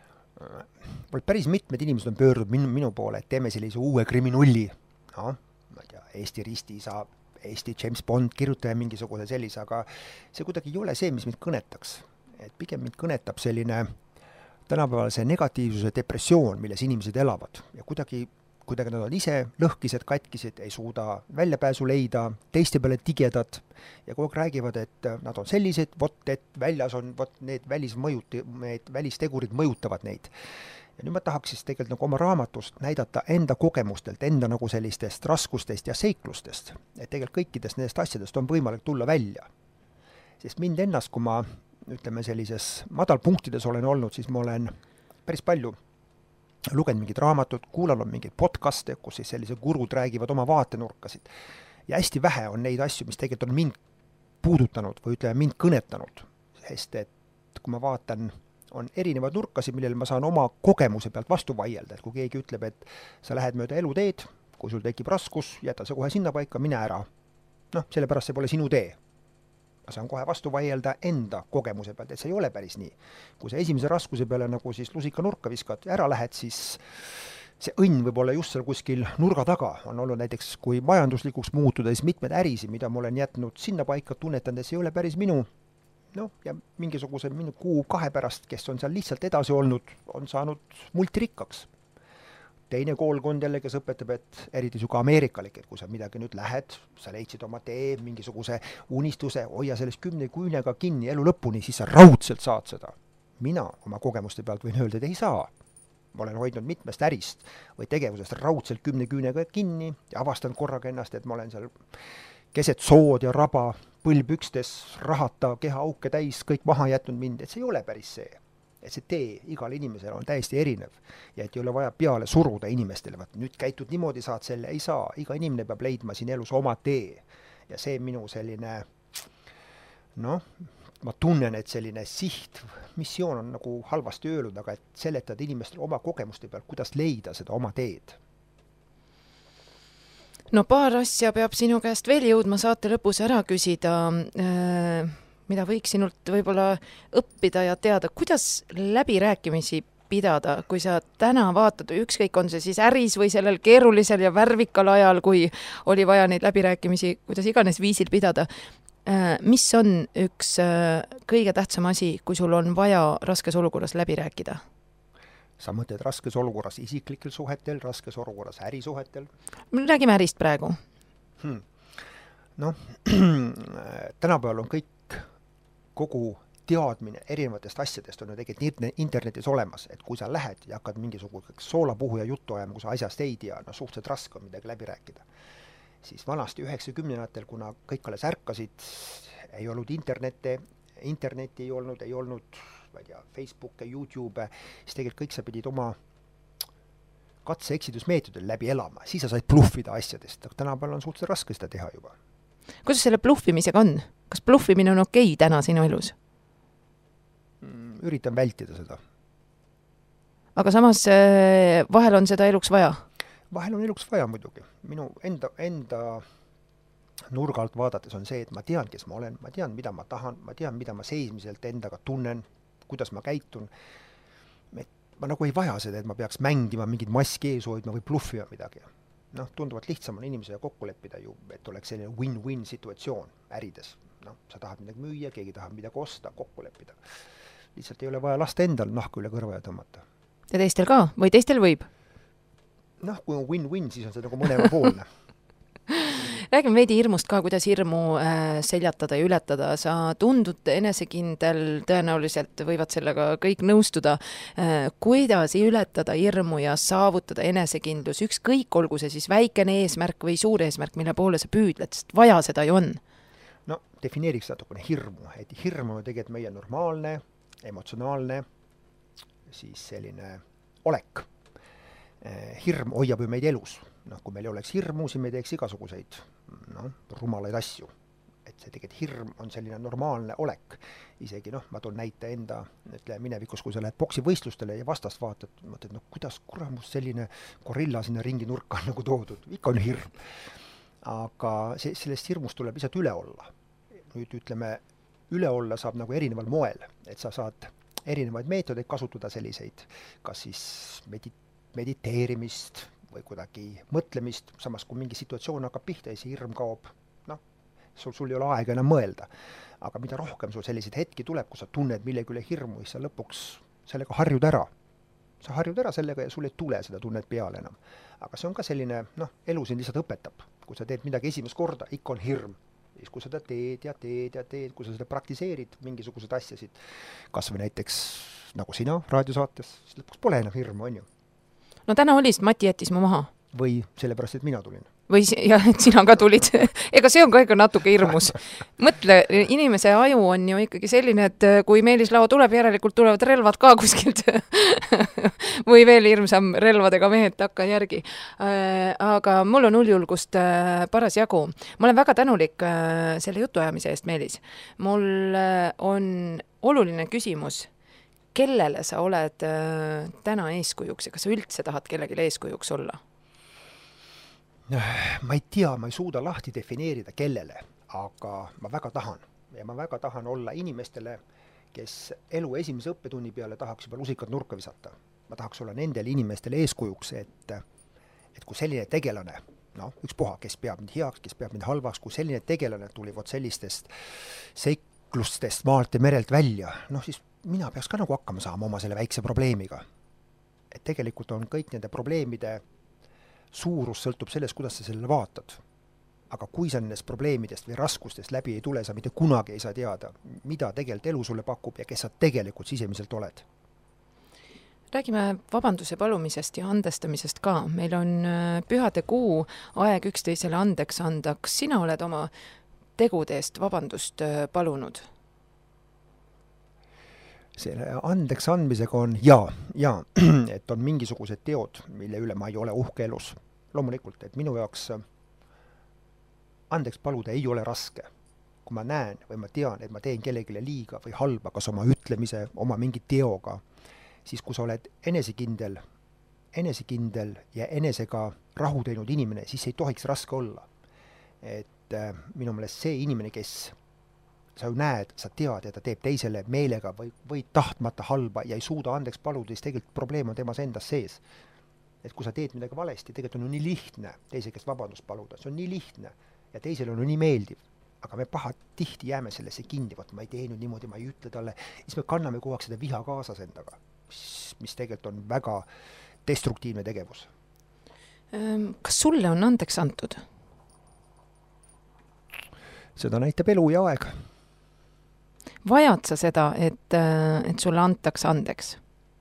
Speaker 3: Päris mitmed inimesed on pöördunud minu, minu poole, et teeme sellise uue kriminulli. No, ma ei tea, Eesti ristiisa, Eesti James Bond, kirjutaja mingisuguse sellise, aga see kuidagi ei ole see, mis mind kõnetaks. Et pigem mind kõnetab selline tänapäeval see negatiivsuse depressioon, milles inimesed elavad ja kuidagi kuidagi nad on ise lõhkised, katkised, ei suuda väljapääsu leida, teiste peale tigedad ja kogu aeg räägivad, et nad on sellised, vot, et väljas on, vot need välismõjut, need välistegurid mõjutavad neid. Ja nüüd ma tahaks siis tegelikult nagu oma raamatust näidata enda kogemustelt, enda nagu sellistest raskustest ja seiklustest, et tegelikult kõikidest nendest asjadest on võimalik tulla välja. Sest mind ennast, kui ma ütleme sellises madalpunktides olen olnud, siis ma olen päris palju lugenud mingid raamatud, kuulanud mingeid podcaste, kus siis sellise gurud räägivad oma vaatenurkasid. Ja hästi vähe on neid asju, mis tegelikult on mind puudutanud või ütleme mind kõnetanud. Sest et kui ma vaatan, on erinevad nurkasid, millele ma saan oma kogemuse pealt vastu vaielda. Et kui keegi ütleb, et sa lähed mööda eluteed, kui sul tekib raskus, jäta see kohe sinna paika, mine ära. Noh, sellepärast see pole sinu tee. Ma saan kohe vastu vaielda enda kogemuse pealt, et see ei ole päris nii. Kui sa esimese raskuse peale nagu siis lusika nurka viskad ja ära lähed, siis see õnn võib olla just seal kuskil nurga taga. On olnud näiteks, kui majanduslikuks muutuda, siis mitmed ärisi, mida ma olen jätnud sinna paika, tunnetan, et see ei ole päris minu. No, ja mingisuguse minu kuu kahe pärast, kes on seal lihtsalt edasi olnud, on saanud multirikkaks. Teine koolkond jälle, kes õpetab, et eriti suga ameerikalik, et kui sa midagi nüüd lähed, sa leidsid oma tee, mingisuguse unistuse, hoia sellest kümne küünega kinni elu lõpuni, siis sa raudselt saad seda. Mina oma kogemuste pealt võin öelda, et ei saa. Ma olen hoidnud mitmest ärist või tegevusest raudselt kümne küünega kinni ja avastan korraga ennast, et ma olen seal keset sood ja raba, põlpükstes, rahata, keha auke täis, kõik maha jätnud mind, et see ei ole päris see. Et see tee igal inimesel on täiesti erinev ja et ei ole vaja peale suruda inimestele, vaat nüüd käitud niimoodi saad selle, ei saa, iga inimene peab leidma siin elus oma tee ja see minu selline noh, ma tunnen, et selline siht, missioon on nagu halvasti öelnud, aga et seletada inimestele oma kogemuste pealt, kuidas leida seda oma teed.
Speaker 2: No paar asja peab sinu käest veel jõudma saate lõpus ära küsida äh... mida võiks sinult võib-olla õppida ja teada, kuidas läbirääkimisi pidada, kui sa täna vaatad, ükskõik on see siis äris või sellel keerulisel ja värvikal ajal, kui oli vaja neid läbirääkimisi, kuidas iganes viisil pidada. Mis on üks kõige tähtsam asi, kui sul on vaja raskes olukorras läbi rääkida?
Speaker 3: Sa mõtled raskes olukorras isiklikel suhetel, raskes olukorras ärisuhetel?
Speaker 2: Räägime ärist praegu.
Speaker 3: Hmm. No, tänapäeval on kõik kogu teadmine erinevatest asjadest on ju tegelikult internetis olemas, et kui sa lähed ja hakkad mingisuguseks soolapuhuja juttu ajama, kui sa asjast ei tea, no suhteliselt raske on midagi läbi rääkida. Siis vanasti üheksakümnendatel, kuna kõik alles ärkasid, ei olnud internete, interneti ei olnud, ei olnud, ma ei tea, Facebook ja YouTube, siis tegelikult kõik sa pidid oma katse-eksitusmeetodil läbi elama, siis sa said bluffida asjadest, aga tänapäeval on suhteliselt raske seda teha juba.
Speaker 2: Kuidas selle bluffimisega on? Kas bluffimine on okei täna sinu elus?
Speaker 3: Üritan vältida seda.
Speaker 2: Aga samas vahel on seda eluks vaja?
Speaker 3: Vahel on eluks vaja muidugi. Minu enda, enda nurga alt vaadates on see, et ma tean, kes ma olen, ma tean, mida ma tahan, ma tean, mida ma seismiselt endaga tunnen, kuidas ma käitun. Ma nagu ei vaja seda, et ma peaks mängima mingid maski ees hoidma või bluffima midagi. Noh, tunduvalt lihtsam on inimesega kokku leppida ju, et oleks selline win-win situatsioon ärides. Noh, sa tahad midagi müüa, keegi tahab midagi osta, kokku leppida. Lihtsalt ei ole vaja lasta endal nahku üle kõrva ja tõmmata.
Speaker 2: Ja teistel ka? Või teistel võib?
Speaker 3: Noh, kui on win-win, siis on see nagu mõlema poolne.
Speaker 2: Räägime veidi hirmust ka, kuidas hirmu äh, seljatada ja ületada. Sa tundud enesekindel, tõenäoliselt võivad sellega kõik nõustuda. Äh, kuidas ületada hirmu ja saavutada enesekindlus? Ükskõik, olgu see siis väikene eesmärk või suur eesmärk, mille poole sa püüdled, sest vaja seda ju on.
Speaker 3: No, defineeriks natukene hirmu. Et hirm on tegelikult meie normaalne, emotsionaalne, siis selline olek. Äh, hirm hoiab ju meid elus. Noh, kui meil ei oleks hirmu, siis me teeks igasuguseid no, rumalaid asju. et see tegelikult hirm on selline normaalne olek. Isegi noh, ma toon näite enda ütle, minevikus, kui sa lähed poksivõistlustele ja vastast vaatad, mõtled, no kuidas kuramus selline gorilla sinna ringi nurka on nagu toodud, ikka on hirm. Aga see, sellest hirmust tuleb lihtsalt üle olla. Nüüd ütleme, üle olla saab nagu erineval moel, et sa saad erinevaid meetodeid kasutada selliseid, kas siis medi- mediteerimist või kuidagi mõtlemist, samas kui mingi situatsioon hakkab pihta ja see hirm kaob, noh, sul, sul ei ole aega enam mõelda. Aga mida rohkem sul selliseid hetki tuleb, kui sa tunned millegi üle hirmu, siis sa lõpuks sellega harjud ära. Sa harjud ära sellega ja sul ei tule seda tunnet peale enam. Aga see on ka selline, noh, elu siin lihtsalt õpetab. Kui sa teed midagi esimest korda, ikka on hirm. Siis kui seda teed ja teed ja teed, kui sa seda praktiseerid mingisugused asjasid, kas või näiteks nagu sina raadiosaates, siis lõpuks pole enam hirmu, on ju.
Speaker 2: No täna oli, sest Mati jättis mu maha.
Speaker 3: Või sellepärast, et mina tulin.
Speaker 2: Või jah, et sina ka tulid. Ega see on ka ikka natuke hirmus. Mõtle, inimese aju on ju ikkagi selline, et kui Meelis Lao tuleb, järelikult tulevad relvad ka kuskilt. Või veel hirmsam relvadega mehed takka järgi. Aga mul on uljulgust paras jagu. Ma olen väga tänulik selle jutuajamise eest, Meelis. Mul on oluline küsimus, kellele sa oled täna eeskujuks ja kas sa üldse tahad kellelegi eeskujuks olla?
Speaker 3: Ma ei tea, ma ei suuda lahti defineerida kellele, aga ma väga tahan. Ja ma väga tahan olla inimestele, kes elu esimese õppetunni peale tahaks juba lusikad nurka visata. Ma tahaks olla nendele inimestele eeskujuks, et, et kui selline tegelane, no ükspuha, kes peab mind heaks, kes peab mind halvaks, kui selline tegelane tuli vot sellistest seiklustest maalt ja merelt välja, noh siis mina peaks ka nagu hakkama saama oma selle väikse probleemiga. Et tegelikult on kõik nende probleemide suurus sõltub sellest, kuidas sa sellele vaatad. Aga kui sa nendest probleemidest või raskustest läbi ei tule, sa mitte kunagi ei saa teada, mida tegelikult elu sulle pakub ja kes sa tegelikult sisemiselt oled.
Speaker 2: Räägime vabanduse palumisest ja andestamisest ka. Meil on pühade kuu aeg üksteisele andeks andaks. Sina oled oma tegude eest vabandust palunud?
Speaker 3: Selle andeks andmisega on jaa, jaa, et on mingisugused teod, mille üle ma ei ole uhke elus. Loomulikult, et minu jaoks andeks paluda ei ole raske. Kui ma näen või ma tean, et ma teen kellegile liiga või halba, kas oma ütlemise, oma mingi teoga, siis kui sa oled enesekindel, enesekindel ja enesega rahu teinud inimene, siis ei tohiks raske olla. Et äh, minu meelest see inimene, kes sa ju näed, sa tead, et ta teeb teisele meelega või, või tahtmata halba ja ei suuda andeks paluda, siis tegelikult probleem on temas endas sees. Et kui sa teed midagi valesti, tegelikult on ju nii lihtne teise käest vabandust paluda, see on nii lihtne ja teisele on ju nii meeldiv. Aga me paha tihti jääme sellesse kinni, võt ma ei teinud niimoodi, ma ei ütle talle, siis me kanname kogu aeg seda viha kaasas endaga, mis, mis tegelikult on väga destruktiivne tegevus.
Speaker 2: Kas sulle on andeks antud?
Speaker 3: Seda näitab elu ja aeg.
Speaker 2: Vajad sa seda, et, et sulle antaks andeks?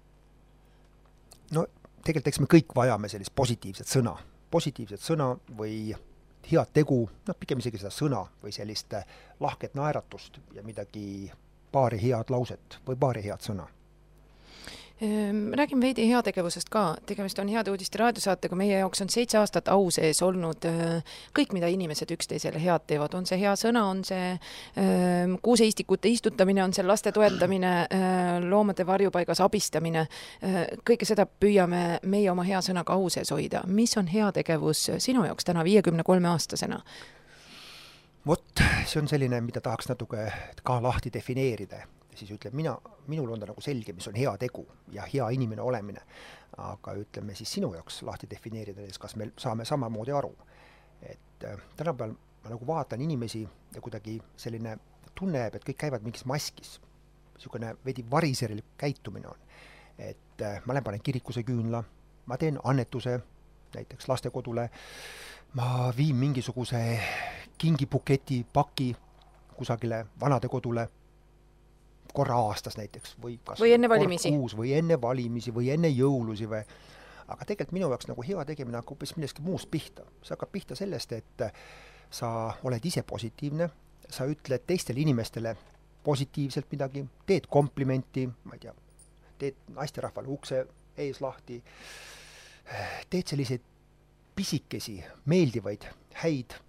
Speaker 3: No tegelikult eks me kõik vajame sellist positiivset sõna. Positiivset sõna või head tegu, no pigem isegi seda sõna või sellist lahket naeratust ja midagi paari head lauset või paari head sõna.
Speaker 2: Räägime veidi heategevusest ka. Tegemist on Heade uudiste raadiosaatega. Meie jaoks on seitse aastat au sees olnud kõik, mida inimesed üksteisele head teevad. On see hea sõna, on see kuuseistikute istutamine, on see laste toetamine, loomade varjupaigas abistamine. Kõike seda püüame meie oma hea sõnaga au sees hoida. Mis on heategevus sinu jaoks täna viiekümne kolme aastasena?
Speaker 3: Vot, see on selline, mida tahaks natuke ka lahti defineerida. Siis ütleb, mina, minul on ta nagu selge, mis on hea tegu ja hea inimene olemine. Aga ütleme siis sinu jaoks lahti defineerida, kas me saame samamoodi aru. Et äh, tänapäeval ma nagu vaatan inimesi ja kuidagi selline tunne, et kõik käivad mingis maskis. Niisugune veidi variserile käitumine on. Et äh, ma lähen panen kirikuse küünla, ma teen annetuse näiteks lastekodule, ma viin mingisuguse kingipuketi paki kusagile vanade kodule, korra aastas näiteks või, kas
Speaker 2: või enne valimisi
Speaker 3: kuus, või enne valimisi või enne jõulusi või. Aga tegelikult minu jaoks nagu hea tegemine hakkab hoopis millestki muust pihta. See hakkab pihta sellest, et sa oled ise positiivne, sa ütled teistele inimestele positiivselt midagi, teed komplimenti, ma ei tea, teed naisterahvale ukse ees lahti, teed selliseid pisikesi, meeldivaid, häid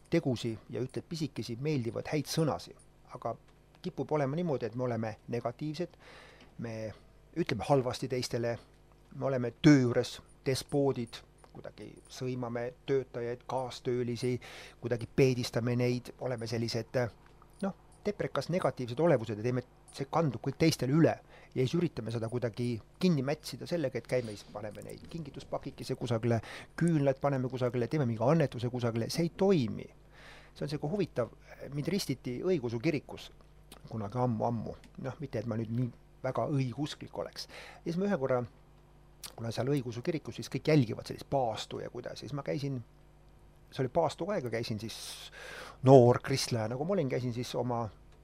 Speaker 3: tegusi ja ütled pisikesi meeldivad häid sõnasi, aga kipub olema niimoodi, et me oleme negatiivsed, me ütleme halvasti teistele, me oleme töö juures despoodid, kuidagi sõimame töötajaid, kaastöölisi, kuidagi peedistame neid, oleme sellised noh, teprekas negatiivsed olevused ja teeme, see kandub kõik teistele üle ja siis üritame seda kuidagi kinni mätsida sellega, et käime, paneme neid kingituspakikese kusagile, küünlad paneme kusagile, teeme mingi annetuse kusagile, see ei toimi. See on selline huvitav, mind ristiti õigeusu kirikus kunagi ammu-ammu, noh, mitte et ma nüüd nii väga õigusklik oleks. Ja siis ma ühe korra, kuna seal õigeusu kirikus, siis kõik jälgivad sellist paastu ja kuidas, siis ma käisin, see oli paastu aega, käisin siis noor kristlaja, nagu ma olin, käisin siis oma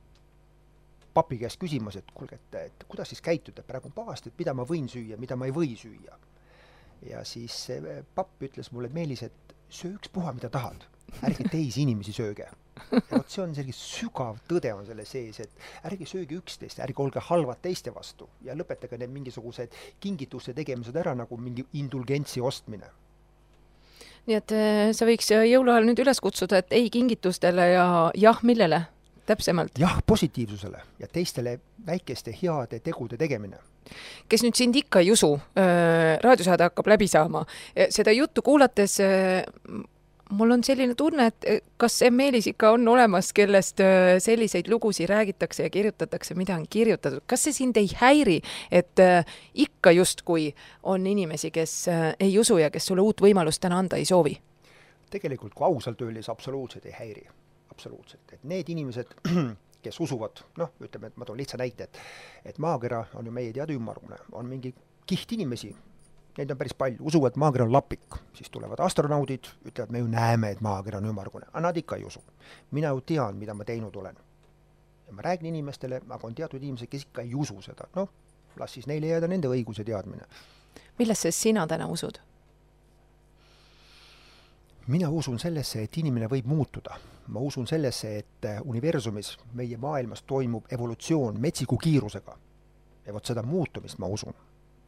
Speaker 3: papi käest küsimas, et kuulge, et, et kuidas siis käituda, praegu on paast, et mida ma võin süüa, mida ma ei või süüa. Ja siis papp ütles mulle, et Meelis, et söö ükspuha, mida tahad, ärge teisi inimesi sööge. Ja vot see on selline sügav tõde on selle sees, et ärge sööge üksteist, ärge olge halvad teiste vastu ja lõpetage need mingisugused kingituste tegemised ära nagu mingi indulgentsi ostmine.
Speaker 2: Nii et sa võiks jõuluajal nüüd üles kutsuda, et ei kingitustele ja jah, millele täpsemalt?
Speaker 3: Jah, positiivsusele ja teistele väikeste heade tegude tegemine.
Speaker 2: Kes nüüd sind ikka ei usu, raadiosaade hakkab läbi saama. Seda juttu kuulates mul on selline tunne, et kas see Meelis ikka on olemas, kellest selliseid lugusi räägitakse ja kirjutatakse, mida on kirjutatud. Kas see sind ei häiri, et ikka justkui on inimesi, kes ei usu ja kes sulle uut võimalust täna anda ei soovi?
Speaker 3: Tegelikult, kui ausalt öeldes, absoluutselt ei häiri. Absoluutselt. Et need inimesed, kes usuvad, noh, ütleme, et ma toon lihtsa näite, et, et maakera on ju meie teada ümmargune, on mingi kiht inimesi, neid on päris palju, usuvad, et maakera on lapik, siis tulevad astronaudid, ütlevad, me ju näeme, et maakera on ümmargune, aga nad ikka ei usu. Mina ju tean, mida ma teinud olen. Ja ma räägin inimestele, aga on teatud inimesed, kes ikka ei usu seda. Noh, las siis neile jääda nende õiguse teadmine.
Speaker 2: Millesse sina täna usud?
Speaker 3: Mina usun sellesse, et inimene võib muutuda. Ma usun sellesse, et universumis, meie maailmas toimub evolutsioon metsiku kiirusega. Ja vot seda muutumist ma usun.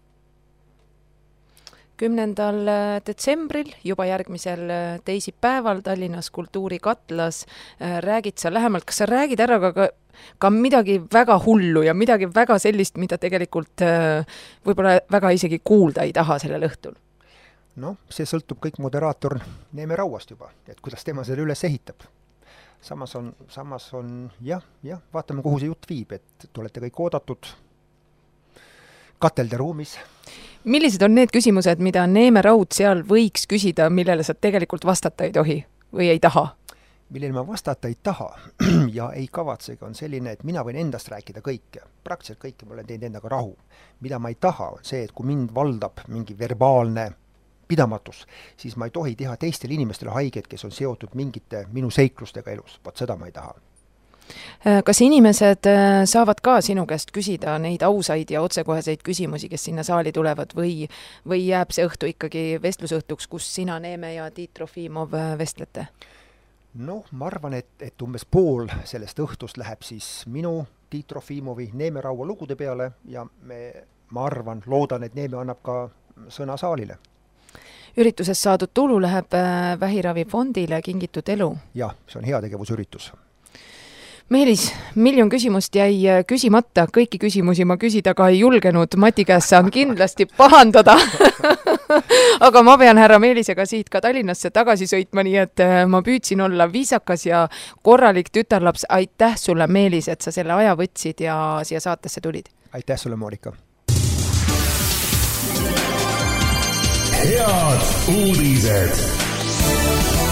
Speaker 2: kümnendal detsembril, juba järgmisel teisipäeval Tallinnas Kultuurikatlas räägid sa lähemalt, kas sa räägid ära ka, ka midagi väga hullu ja midagi väga sellist, mida tegelikult võib-olla väga isegi kuulda ei taha sellel õhtul?
Speaker 3: Noh, see sõltub kõik moderaator Neeme Rauast juba, et kuidas tema selle üles ehitab. Samas on, samas on jah, jah, vaatame, kuhu see jutt viib, et tulete kõik oodatud katelde ruumis.
Speaker 2: Millised on need küsimused, mida Neeme Raud seal võiks küsida, millele sa tegelikult vastata ei tohi või ei taha?
Speaker 3: Millele ma vastata ei taha ja ei kavatsegi on selline, et mina võin endast rääkida kõike. Praktiliselt kõike ma olen teinud endaga rahu. Mida ma ei taha on see, et kui mind valdab mingi verbaalne pidamatus, siis ma ei tohi teha teistele inimestele haiget, kes on seotud mingite minu seiklustega elus. Vaat seda ma ei taha.
Speaker 2: Kas inimesed saavad ka sinu käest küsida neid ausaid ja otsekoheseid küsimusi, kes sinna saali tulevad või, või jääb see õhtu ikkagi vestlusõhtuks, kus sina, Neeme ja Tiit Trofimov vestlete?
Speaker 3: Noh, ma arvan, et, et umbes pool sellest õhtust läheb siis minu, Tiit Trofimovi, Neeme Raua lugude peale ja me, ma arvan, loodan, et Neeme annab ka sõna saalile.
Speaker 2: Üritusest saadud tulu läheb Vähiravifondile Kingitud elu.
Speaker 3: Jah, see on heategevusüritus.
Speaker 2: Meelis, miljon küsimust jäi küsimata, kõiki küsimusi ma küsida ka ei julgenud, Mati käest saan kindlasti pahandada. Aga ma pean härra Meelisega siit ka Tallinnasse tagasi sõitma, nii et ma püüdsin olla viisakas ja korralik tütarlaps. Aitäh sulle, Meelis, et sa selle aja võtsid ja siia saatesse tulid.
Speaker 3: Aitäh sulle, Monika.
Speaker 1: Head uudised.